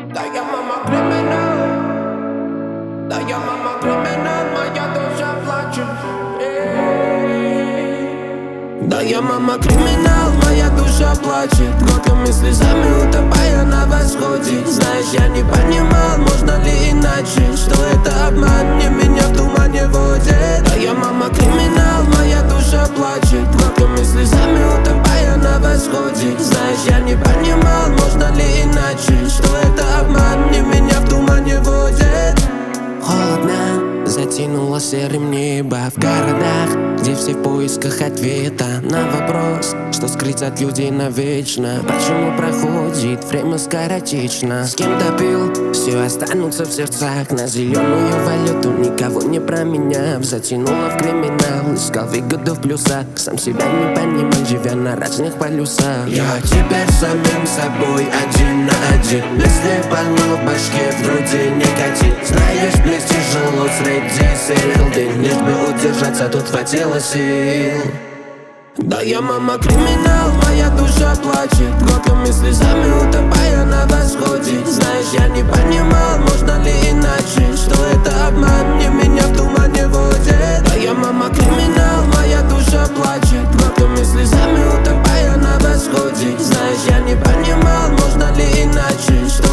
Да я мама криминал, да я мама криминал, моя душа плачет. Да я мама криминал, моя душа плачет, кровными слезами утопая на восходе. Знаешь, я не понимал, можно ли иначе, что это обман, не меня в тумане водит. Да я мама криминал, моя душа плачет, кровными слезами утопая на восходе. Знаешь, я не понимал, можно ли иначе, что это обман, не меня в тумане водит. Холодно, затянуло серым небо в городах, где все в поисках ответа на вопрос, что скрыть от людей навечно. Почему проходит время скоротечно? С кем-то пил, все останутся в сердцах. На зеленую валюту никого не променяв, затянуло в криминал, искал выгоду в плюсах. Сам себя не понимал, живя на разных полюсах. Я теперь самим собой один на один. Мысли полно в башке, в груди никотин. Знаешь, близ тяжело среди сил день, лишь бы удержаться, тут хватило сил. Да я мама криминал, моя душа плачет, кровными слезами утопая на восходе. Знаешь, я не понимал, можно ли иначе, что это обман, не меня в тумане водит. Да я мама криминал, моя душа плачет, кровными слезами утопая на восходе. Знаешь, я не понимал, можно ли иначе, что